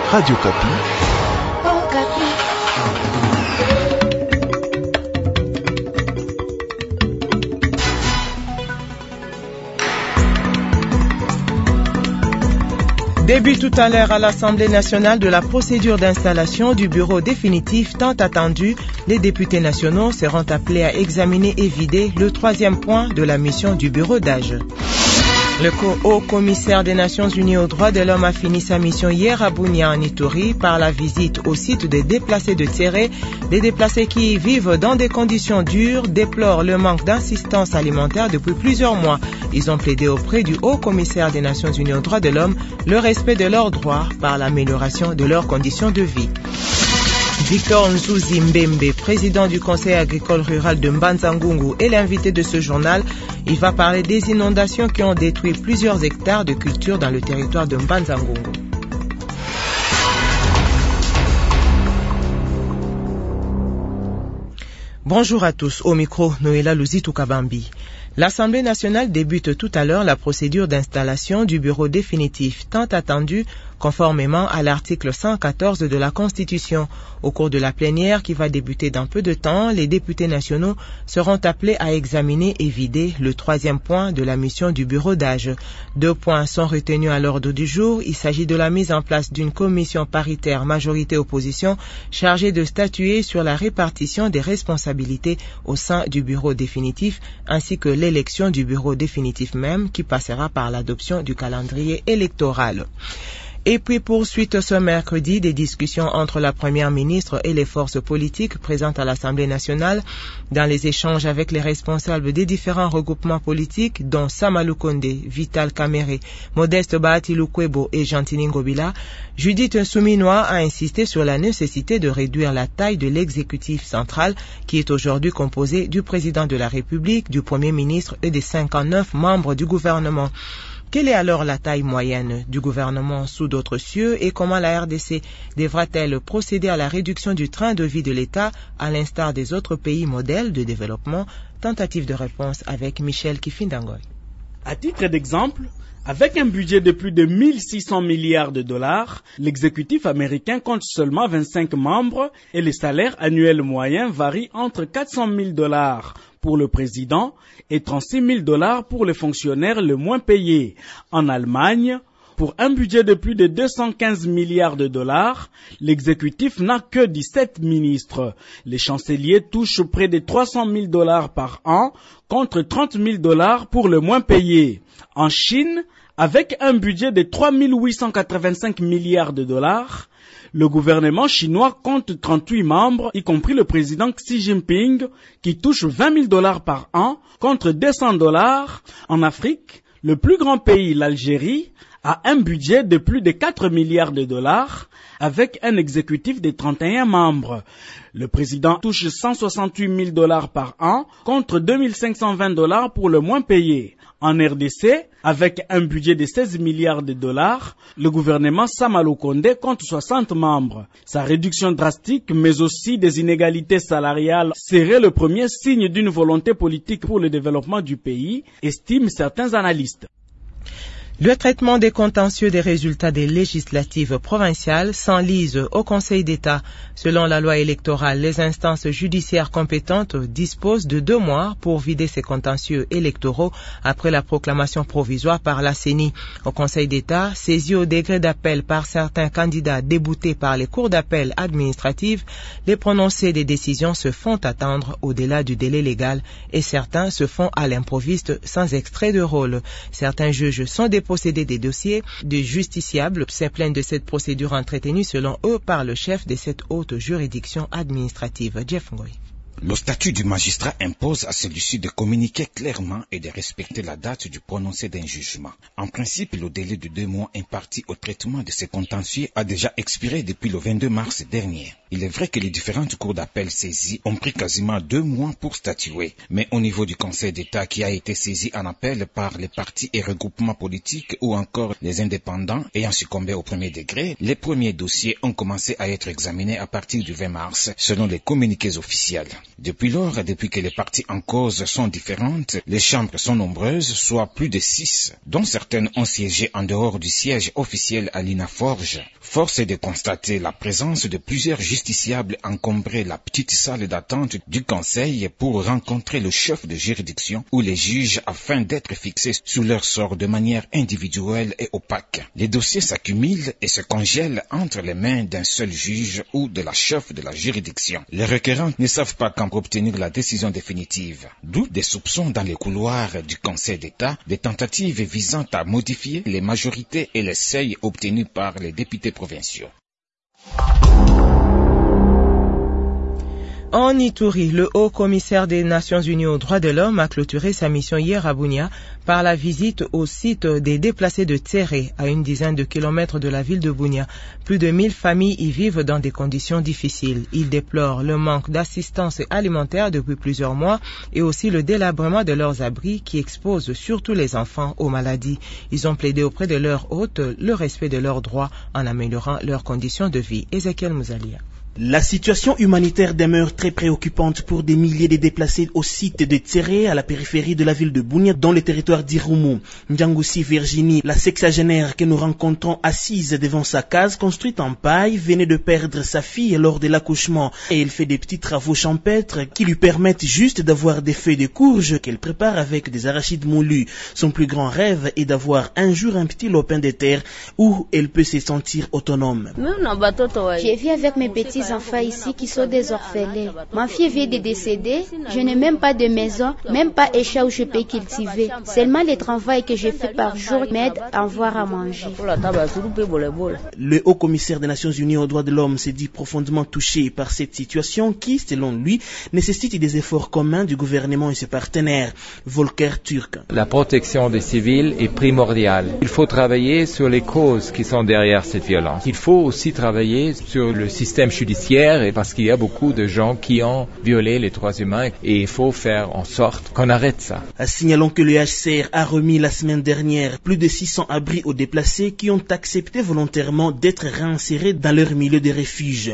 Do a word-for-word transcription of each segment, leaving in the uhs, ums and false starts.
Radio Kapi. Oh, Kapi. Début tout à l'heure à l'Assemblée nationale de la procédure d'installation du bureau définitif tant attendu. Les députés nationaux seront appelés à examiner et vider le troisième point de la mission du bureau d'âge. Le haut commissaire des Nations Unies aux droits de l'homme a fini sa mission hier à Bunia en Ituri par la visite au site des déplacés de Tséré. Les déplacés qui y vivent dans des conditions dures déplorent le manque d'assistance alimentaire depuis plusieurs mois. Ils ont plaidé auprès du haut commissaire des Nations Unies aux droits de l'homme le respect de leurs droits par l'amélioration de leurs conditions de vie. Victor Nzuzi Mbembe, président du conseil agricole rural de Mbanza-Ngungu, est l'invité de ce journal. Il va parler des inondations qui ont détruit plusieurs hectares de culture dans le territoire de Mbanza-Ngungu. Bonjour à tous, au micro Noéla Luzitou Kabambi. L'Assemblée nationale débute tout à l'heure la procédure d'installation du bureau définitif tant attendu conformément à l'article cent quatorze de la Constitution. Au cours de la plénière qui va débuter dans peu de temps, les députés nationaux seront appelés à examiner et vider le troisième point de la mission du bureau d'âge. Deux points sont retenus à l'ordre du jour. Il s'agit de la mise en place d'une commission paritaire majorité-opposition chargée de statuer sur la répartition des responsabilités au sein du bureau définitif ainsi que l'élection du bureau définitif même qui passera par l'adoption du calendrier électoral. Et puis poursuite ce mercredi des discussions entre la première ministre et les forces politiques présentes à l'Assemblée nationale dans les échanges avec les responsables des différents regroupements politiques dont Samalou Kondé, Vital Kamere, Modeste Bahati Lukwebo et Gentini Ngobila. Judith Souminois a insisté sur la nécessité de réduire la taille de l'exécutif central qui est aujourd'hui composé du président de la République, du premier ministre et des cinquante-neuf membres du gouvernement. Quelle est alors la taille moyenne du gouvernement sous d'autres cieux et comment la R D C devra-t-elle procéder à la réduction du train de vie de l'État à l'instar des autres pays modèles de développement? Tentative de réponse avec Michel Kifindangoy. À titre d'exemple, avec un budget de plus de mille six cents milliards de dollars, l'exécutif américain compte seulement vingt-cinq membres et les salaires annuels moyens varient entre quatre cent mille dollars pour le président et trente-six mille dollars pour les fonctionnaires les moins payés. En Allemagne, pour un budget de plus de deux cent quinze milliards de dollars, l'exécutif n'a que dix-sept ministres. Les chanceliers touchent près de trois cent mille dollars par an contre trente mille dollars pour le moins payé. En Chine, avec un budget de trois mille huit cent quatre-vingt-cinq milliards de dollars, le gouvernement chinois compte trente-huit membres, y compris le président Xi Jinping, qui touche vingt mille dollars par an contre deux cents dollars. En Afrique, le plus grand pays, l'Algérie, a un budget de plus de quatre milliards de dollars avec un exécutif de trente et un membres. Le président touche cent soixante-huit mille dollars par an contre deux mille cinq cent vingt dollars pour le moins payé. En R D C, avec un budget de seize milliards de dollars, le gouvernement Samalou Kondé compte soixante membres. Sa réduction drastique, mais aussi des inégalités salariales, serait le premier signe d'une volonté politique pour le développement du pays, estiment certains analystes. Le traitement des contentieux des résultats des législatives provinciales s'enlise au Conseil d'État. Selon la loi électorale, les instances judiciaires compétentes disposent de deux mois pour vider ces contentieux électoraux après la proclamation provisoire par la C E N I. Au Conseil d'État, saisi au degré d'appel par certains candidats déboutés par les cours d'appel administratives, les prononcés des décisions se font attendre au-delà du délai légal et certains se font à l'improviste sans extrait de rôle. Certains juges sont déposés posséder des dossiers de justiciables se plaignent de cette procédure entretenue selon eux par le chef de cette haute juridiction administrative, Jeff Ngoy. Le statut du magistrat impose à celui-ci de communiquer clairement et de respecter la date du prononcé d'un jugement. En principe, le délai de deux mois imparti au traitement de ces contentieux a déjà expiré depuis le vingt-deux mars dernier. Il est vrai que les différentes cours d'appel saisies ont pris quasiment deux mois pour statuer. Mais au niveau du Conseil d'État qui a été saisi en appel par les partis et regroupements politiques ou encore les indépendants ayant succombé au premier degré, les premiers dossiers ont commencé à être examinés à partir du vingt mars, selon les communiqués officiels. Depuis lors, depuis que les parties en cause sont différentes, les chambres sont nombreuses, soit plus de six, dont certaines ont siégé en dehors du siège officiel à l'INAFORGE. Force est de constater la présence de plusieurs justiciables encombraient la petite salle d'attente du conseil pour rencontrer le chef de juridiction ou les juges afin d'être fixés sous leur sort de manière individuelle et opaque. Les dossiers s'accumulent et se congèlent entre les mains d'un seul juge ou de la chef de la juridiction. Les requérants ne savent pas quand obtenir la décision définitive, d'où des soupçons dans les couloirs du Conseil d'État, des tentatives visant à modifier les majorités et les seuils obtenus par les députés provinciaux. En Ituri, le haut-commissaire des Nations Unies aux droits de l'homme a clôturé sa mission hier à Bunia par la visite au site des déplacés de Tséré, à une dizaine de kilomètres de la ville de Bunia. Plus de mille familles y vivent dans des conditions difficiles. Il déplore le manque d'assistance alimentaire depuis plusieurs mois et aussi le délabrement de leurs abris qui exposent surtout les enfants aux maladies. Ils ont plaidé auprès de leurs hôtes le respect de leurs droits en améliorant leurs conditions de vie. Ezekiel Mouzalia. La situation humanitaire demeure très préoccupante pour des milliers de déplacés au site de Tséré, à la périphérie de la ville de Bunia, dans le territoire d'Irumu. Ndiangoussi Virginie, la sexagénaire que nous rencontrons assise devant sa case construite en paille, venait de perdre sa fille lors de l'accouchement et elle fait des petits travaux champêtres qui lui permettent juste d'avoir des feuilles de courge qu'elle prépare avec des arachides moulus. Son plus grand rêve est d'avoir un jour un petit lopin de terre où elle peut se sentir autonome. Je vis avec mes petits enfants ici qui sont des orphelins. Ma fille vient de décéder, je n'ai même pas de maison, même pas un chat où je peux cultiver. Seulement le travail que je fais par jour m'aide à avoir à manger. Le haut-commissaire des Nations Unies aux droits de l'homme s'est dit profondément touché par cette situation qui, selon lui, nécessite des efforts communs du gouvernement et ses partenaires. Volker Turk. La protection des civils est primordiale. Il faut travailler sur les causes qui sont derrière cette violence. Il faut aussi travailler sur le système judiciaire et parce qu'il y a beaucoup de gens qui ont violé les droits humains et il faut faire en sorte qu'on arrête ça. Signalons que le H C R a remis la semaine dernière plus de six cents abris aux déplacés qui ont accepté volontairement d'être réinsérés dans leur milieu de refuge.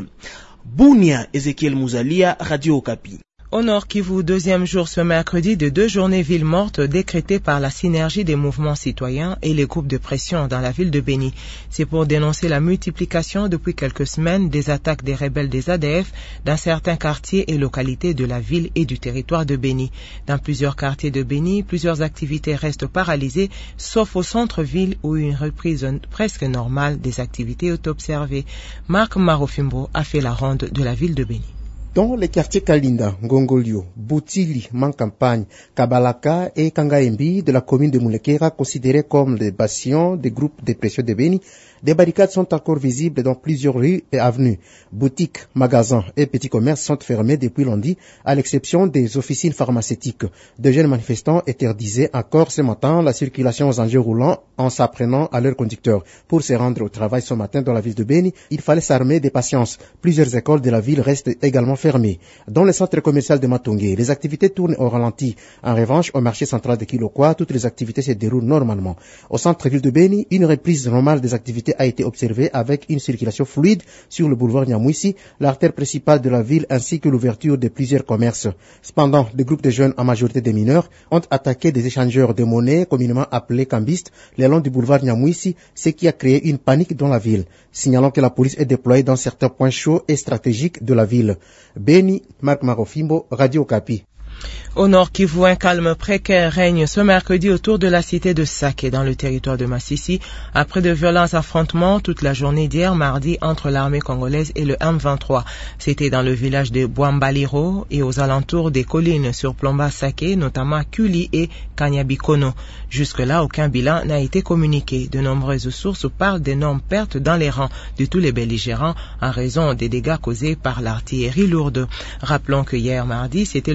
Bunia, Ezekiel Mouzalia, Radio Okapi. Au Nord Kivu, deuxième jour ce mercredi de deux journées villes mortes décrétées par la synergie des mouvements citoyens et les groupes de pression dans la ville de Beni. C'est pour dénoncer la multiplication depuis quelques semaines des attaques des rebelles des A D F dans certains quartiers et localités de la ville et du territoire de Beni. Dans plusieurs quartiers de Beni, plusieurs activités restent paralysées, sauf au centre-ville où une reprise presque normale des activités est observée. Marc Marofimbo a fait la ronde de la ville de Beni. Dans les quartiers Kalinda, Ngongolio, Boutili, Mancampagne, Kabalaka et Kangaembi de la commune de Moulekera, considérés comme des bastions des groupes de pression de Beni, des barricades sont encore visibles dans plusieurs rues et avenues. Boutiques, magasins et petits commerces sont fermés depuis lundi, à l'exception des officines pharmaceutiques. De jeunes manifestants interdisaient encore ce matin la circulation aux engins roulants en s'apprenant à leurs conducteurs. Pour se rendre au travail ce matin dans la ville de Beni, il fallait s'armer de patience. Plusieurs écoles de la ville restent également fermées. Dans le centre commercial de Matongé, les activités tournent au ralenti. En revanche, au marché central de Kilokwa, toutes les activités se déroulent normalement. Au centre-ville de Beni, une reprise normale des activités a été observée avec une circulation fluide sur le boulevard Nyamwisi, l'artère principale de la ville, ainsi que l'ouverture de plusieurs commerces. Cependant, des groupes de jeunes, en majorité des mineurs, ont attaqué des échangeurs de monnaie, communément appelés cambistes, le long du boulevard Nyamwisi, ce qui a créé une panique dans la ville. Signalons que la police est déployée dans certains points chauds et stratégiques de la ville. Beni, Marc Marofimbo, Radio Okapi. Au Nord Kivu, un calme précaire règne ce mercredi autour de la cité de Saké dans le territoire de Massissi après de violents affrontements toute la journée d'hier mardi entre l'armée congolaise et le M vingt-trois. C'était dans le village de Bouambaliro et aux alentours des collines sur Plomba Saké, notamment Kuli et Kanyabikono. Jusque-là, aucun bilan n'a été communiqué. De nombreuses sources parlent d'énormes pertes dans les rangs de tous les belligérants en raison des dégâts causés par l'artillerie lourde. Rappelons que hier mardi, c'était le troisième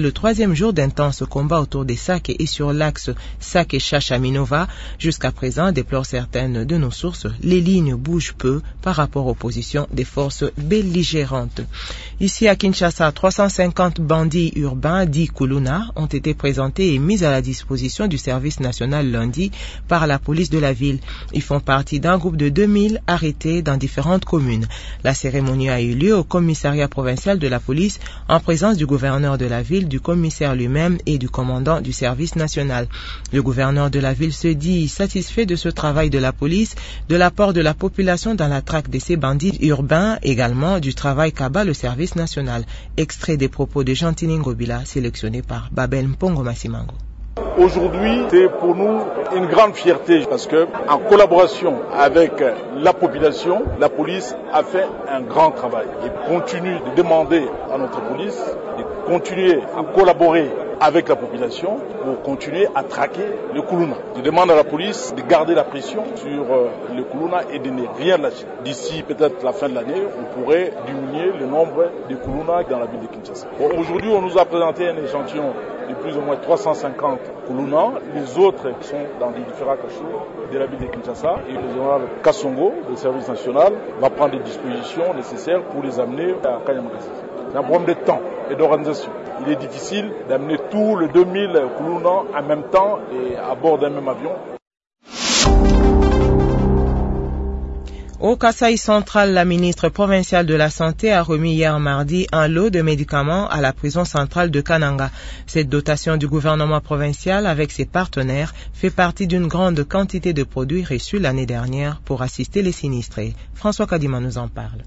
deuxième jour d'intenses combats autour des Sake et sur l'axe Sake-Chacha-Minova. Jusqu'à présent, déplorent certaines de nos sources, les lignes bougent peu par rapport aux positions des forces belligérantes. Ici à Kinshasa, trois cent cinquante bandits urbains dits Kuluna ont été présentés et mis à la disposition du service national lundi par la police de la ville. Ils font partie d'un groupe de deux mille arrêtés dans différentes communes. La cérémonie a eu lieu au commissariat provincial de la police en présence du gouverneur de la ville, du commissaire lui-même et du commandant du service national. Le gouverneur de la ville se dit satisfait de ce travail de la police, de l'apport de la population dans la traque de ces bandits urbains, également du travail qu'abat le service national. Extrait des propos de Gentini Ngobila sélectionné par Babel Mpongo Massimango. Aujourd'hui, c'est pour nous une grande fierté parce que, en collaboration avec la population, la police a fait un grand travail et continue de demander à notre police de continuer à collaborer avec la population pour continuer à traquer le Kuluna. Je demande à la police de garder la pression sur le Kuluna et de ne rien lâcher. D'ici peut-être la fin de l'année, on pourrait diminuer le nombre de Kuluna dans la ville de Kinshasa. Bon, aujourd'hui, on nous a présenté un échantillon de plus ou moins trois cent cinquante Kuluna. Les autres sont dans les différents cachets de la ville de Kinshasa. Et le général Kassongo, le service national, va prendre les dispositions nécessaires pour les amener à Kanyamagazi. C'est un problème de temps et d'organisation. Il est difficile d'amener tous les deux mille Kuluna en même temps et à bord d'un même avion. Au Kasaï central, la ministre provinciale de la Santé a remis hier mardi un lot de médicaments à la prison centrale de Kananga. Cette dotation du gouvernement provincial avec ses partenaires fait partie d'une grande quantité de produits reçus l'année dernière pour assister les sinistrés. François Kadima nous en parle.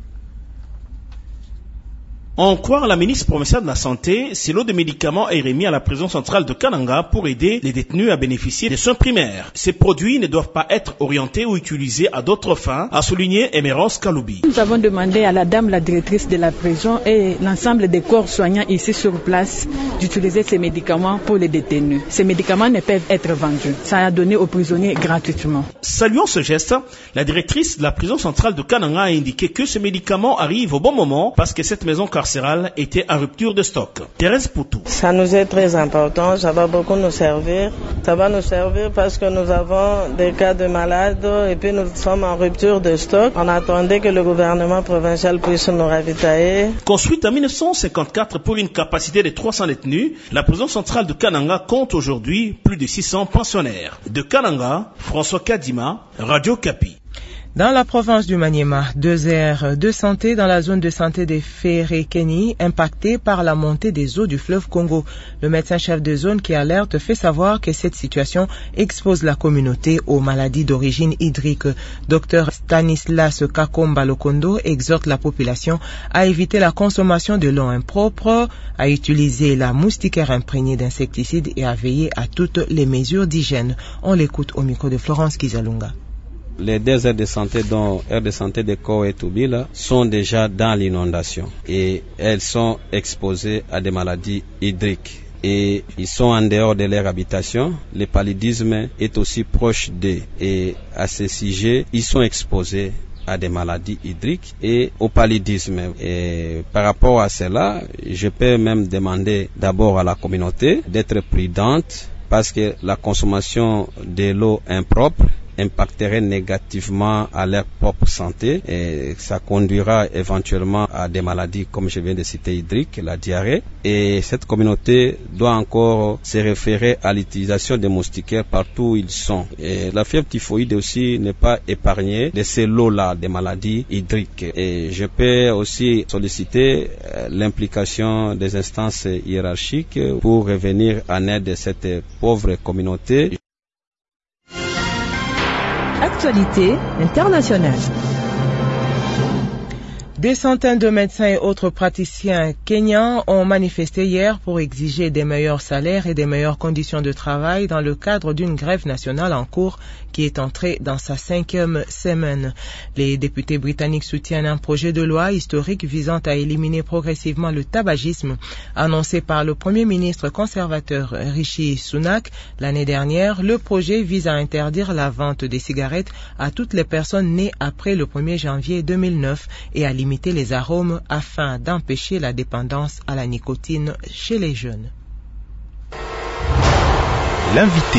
En croire la ministre provinciale de la Santé, ce lot de médicaments est remis à la prison centrale de Kananga pour aider les détenus à bénéficier des soins primaires. Ces produits ne doivent pas être orientés ou utilisés à d'autres fins, a souligné Emerance Kaloubi. Nous avons demandé à la dame, la directrice de la prison et l'ensemble des corps soignants ici sur place d'utiliser ces médicaments pour les détenus. Ces médicaments ne peuvent être vendus. Ça a donné aux prisonniers gratuitement. Saluant ce geste, la directrice de la prison centrale de Kananga a indiqué que ces médicaments arrivent au bon moment parce que cette maison carcérale était en rupture de stock. Thérèse Poutou. Ça nous est très important, ça va beaucoup nous servir. Ça va nous servir parce que nous avons des cas de malades et puis nous sommes en rupture de stock. On attendait que le gouvernement provincial puisse nous ravitailler. Construite en mille neuf cent cinquante-quatre pour une capacité de trois cents détenus, la prison centrale de Kananga compte aujourd'hui plus de six cents pensionnaires. De Kananga, François Kadima, Radio Kapi. Dans la province du Maniema, deux aires de santé dans la zone de santé des Ferrekeni impactées par la montée des eaux du fleuve Congo. Le médecin-chef de zone qui alerte fait savoir que cette situation expose la communauté aux maladies d'origine hydrique. Docteur Stanislas Kakomba Lokondo exhorte la population à éviter la consommation de l'eau impropre, à utiliser la moustiquaire imprégnée d'insecticides et à veiller à toutes les mesures d'hygiène. On l'écoute au micro de Florence Kizalunga. Les deux aires de santé, dont aires de santé de Ko et Toubila, sont déjà dans l'inondation et elles sont exposées à des maladies hydriques. Et ils sont en dehors de leur habitation. Le paludisme est aussi proche d'eux. Et à ce sujet, ils sont exposés à des maladies hydriques et au paludisme. Et par rapport à cela, je peux même demander d'abord à la communauté d'être prudente parce que la consommation de l'eau impropre impacterait négativement à leur propre santé et ça conduira éventuellement à des maladies comme je viens de citer hydriques, la diarrhée. Et cette communauté doit encore se référer à l'utilisation des moustiquaires partout où ils sont. Et la fièvre typhoïde aussi n'est pas épargnée de ces lots-là, des maladies hydriques. Et je peux aussi solliciter l'implication des instances hiérarchiques pour revenir en aide de cette pauvre communauté. Actualité internationale. Des centaines de médecins et autres praticiens kenyans ont manifesté hier pour exiger des meilleurs salaires et des meilleures conditions de travail dans le cadre d'une grève nationale en cours qui est entrée dans sa cinquième semaine. Les députés britanniques soutiennent un projet de loi historique visant à éliminer progressivement le tabagisme annoncé par le premier ministre conservateur Rishi Sunak l'année dernière. Le projet vise à interdire la vente des cigarettes à toutes les personnes nées après le premier janvier deux mille neuf et à limiter les arômes afin d'empêcher la dépendance à la nicotine chez les jeunes. L'invité.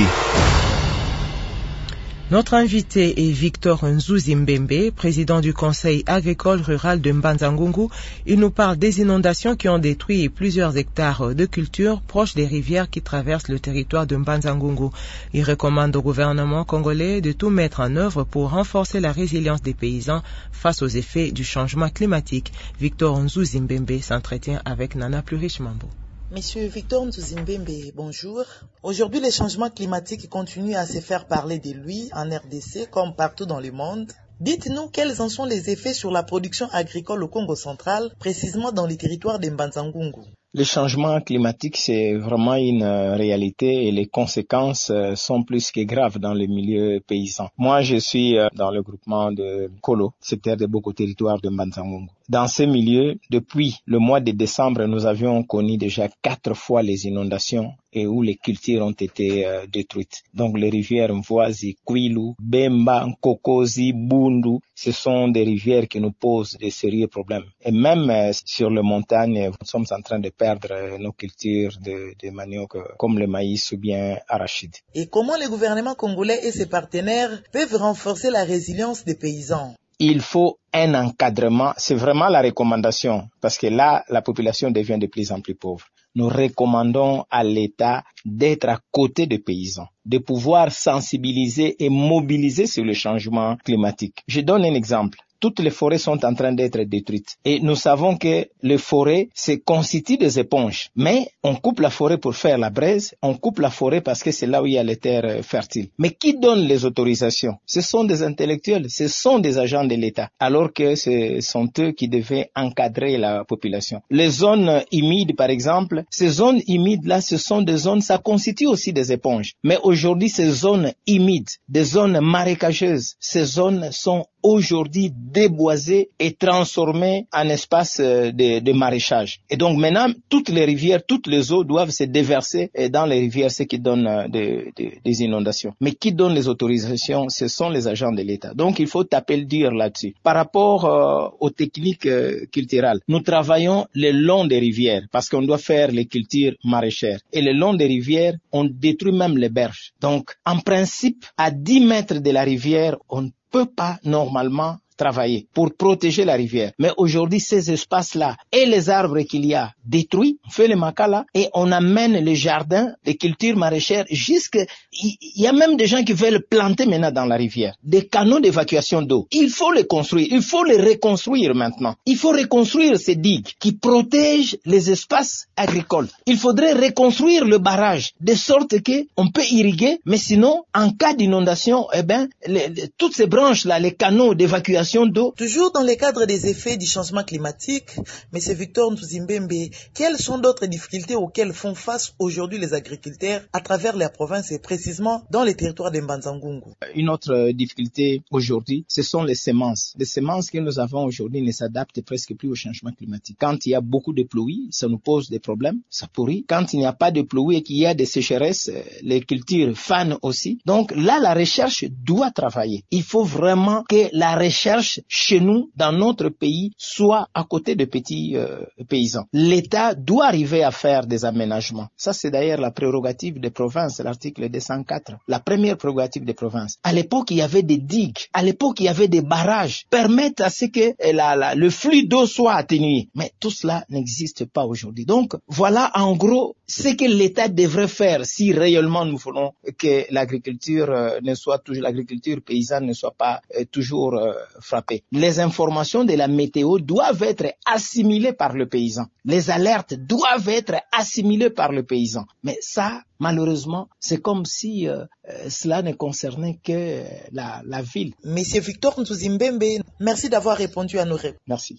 Notre invité est Victor Nzuzimbembe, président du Conseil agricole rural de Mbanza-Ngungu. Il nous parle des inondations qui ont détruit plusieurs hectares de culture proches des rivières qui traversent le territoire de Mbanza-Ngungu. Il recommande au gouvernement congolais de tout mettre en œuvre pour renforcer la résilience des paysans face aux effets du changement climatique. Victor Nzuzimbembe s'entretient avec Nana Plurish-Mambo. Monsieur Victor Nzuzimbembe, bonjour. Aujourd'hui, les changements climatiques continuent à se faire parler de lui en R D C comme partout dans le monde. Dites-nous quels en sont les effets sur la production agricole au Congo central, précisément dans les territoires de Mbanza-Ngungu. Le changement climatique, c'est vraiment une réalité et les conséquences sont plus que graves dans le milieu paysan. Moi, je suis dans le groupement de Kolo, secteur de Boko territoire de Mbanza-Ngungu. Dans ces milieux, depuis le mois de décembre, nous avions connu déjà quatre fois les inondations et où les cultures ont été euh, détruites. Donc les rivières Mvoazi, Kwilu, Bemba, Nkokozi, Bundu, ce sont des rivières qui nous posent de sérieux problèmes. Et même euh, sur les montagnes, nous sommes en train de perdre euh, nos cultures de, de manioc euh, comme le maïs ou bien arachide. Et comment le gouvernement congolais et ses partenaires peuvent renforcer la résilience des paysans? Il faut un encadrement, c'est vraiment la recommandation, parce que là, la population devient de plus en plus pauvre. Nous recommandons à l'État d'être à côté des paysans, de pouvoir sensibiliser et mobiliser sur le changement climatique. Je donne un exemple. Toutes les forêts sont en train d'être détruites. Et nous savons que les forêts se constituent des éponges. Mais on coupe la forêt pour faire la braise, on coupe la forêt parce que c'est là où il y a les terres fertiles. Mais qui donne les autorisations? Ce sont des intellectuels, ce sont des agents de l'État, alors que ce sont eux qui devaient encadrer la population. Les zones humides, par exemple, ces zones humides-là, ce sont des zones, ça constitue aussi des éponges. Mais aujourd'hui, ces zones humides, des zones marécageuses, ces zones sont aujourd'hui déboisées et transformées en espace de, de maraîchage. Et donc maintenant, toutes les rivières, toutes les eaux doivent se déverser dans les rivières, ce qui donne de, de, des inondations. Mais qui donne les autorisations? Ce sont les agents de l'État. Donc il faut taper le dur là-dessus. Par rapport euh, aux techniques euh, culturelles, nous travaillons le long des rivières parce qu'on doit faire les cultures maraîchères. Et le long des rivières, on détruit même les berges. Donc en principe, à dix mètres de la rivière, on peut pas normalement travailler pour protéger la rivière. Mais aujourd'hui, ces espaces-là et les arbres qu'il y a détruits, on fait les makala et on amène les jardins, les cultures maraîchères jusque, il y a même des gens qui veulent planter maintenant dans la rivière des canaux d'évacuation d'eau. Il faut les construire, il faut les reconstruire maintenant. Il faut reconstruire ces digues qui protègent les espaces agricoles. Il faudrait reconstruire le barrage de sorte que on peut irriguer, mais sinon, en cas d'inondation, eh ben, les, les, toutes ces branches-là, les canaux d'évacuation d'eau. Toujours dans le cadre des effets du changement climatique, M. Victor Nzuzimbembe, quelles sont d'autres difficultés auxquelles font face aujourd'hui les agriculteurs à travers la province et précisément dans les territoires de Mbanza-Ngungu? Une autre difficulté aujourd'hui, ce sont les semences. Les semences que nous avons aujourd'hui ne s'adaptent presque plus au changement climatique. Quand il y a beaucoup de pluie, ça nous pose des problèmes, ça pourrit. Quand il n'y a pas de pluie et qu'il y a des sécheresses, les cultures fanent aussi. Donc là, la recherche doit travailler. Il faut vraiment que la recherche chez nous, dans notre pays, soit à côté de petits euh, paysans. L'État doit arriver à faire des aménagements. Ça, c'est d'ailleurs la prérogative des provinces, l'article deux cent quatre. La première prérogative des provinces. À l'époque, il y avait des digues. À l'époque, il y avait des barrages. Permettent à ce que la, la, le flux d'eau soit atténué. Mais tout cela n'existe pas aujourd'hui. Donc, voilà en gros ce que l'État devrait faire si réellement nous voulons que l'agriculture euh, ne soit toujours, l'agriculture paysanne ne soit pas euh, toujours euh, frappée. Les informations de la météo doivent être assimilées par le paysan. Les alertes doivent être assimilées par le paysan. Mais ça, malheureusement, c'est comme si euh, euh, cela ne concernait que euh, la, la ville. Monsieur Victor Nzuzimbembe, merci d'avoir répondu à nos réponses. Merci.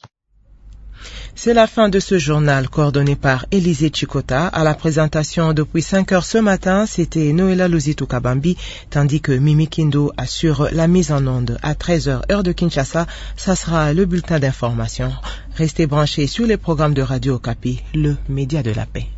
C'est la fin de ce journal coordonné par Élisée Chikota. À la présentation depuis cinq heures ce matin, c'était Noëlla Luzitu Kabambi, tandis que Mimi Kindo assure la mise en onde. À treize heures, heure de Kinshasa, ça sera le bulletin d'information. Restez branchés sur les programmes de Radio Okapi, le média de la paix.